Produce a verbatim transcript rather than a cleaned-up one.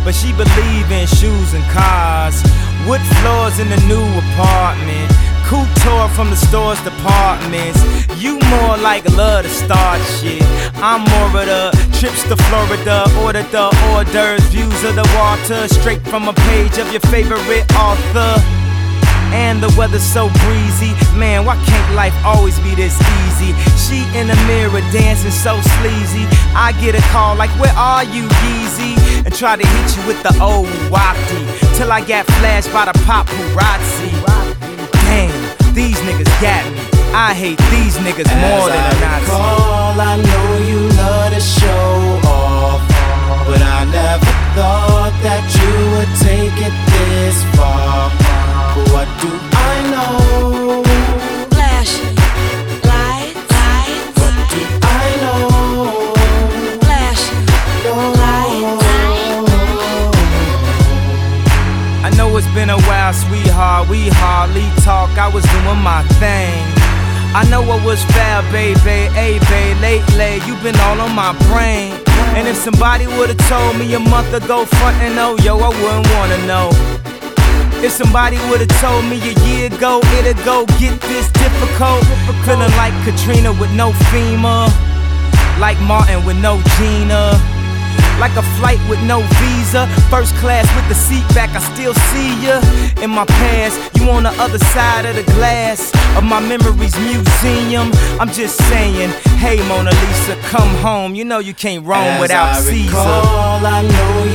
but she believe in shoes and cars. Wood floors in the new apartment, couture from the store's departments. You more like love to start shit. I'm more of the trips to Florida, order the hors d'oeuvres, views of the water, straight from a page of your favorite author. And the weather's so breezy, man, why can't life always be this easy? She in the mirror dancing so sleazy. I get a call like, where are you, Yeezy? And try to hit you with the old wafty, till I got flashed by the paparazzi. Damn, these niggas got me. I hate these niggas more than a Nazi. Recall, I know you love to show off, but I never thought that you would take it this far. But what do I know? Flashing lights, lights. What do I know? Flashing lights. I know it's been a while, sweetheart, we hardly talk. I was doing my thing. I know I was foul, baby, hey, babe, lately you been all on my brain. And if somebody would've told me a month ago, front and oh, yo, I wouldn't wanna know. If somebody would've told me a year ago, it'd go get this difficult. Feeling like Katrina with no FEMA, like Martin with no Gina, like a flight with no visa, first class with the seat back, I still see ya. In my past, you on the other side of the glass of my memories museum. I'm just saying, hey Mona Lisa, come home. You know you can't roam As without I Caesar. recall, I know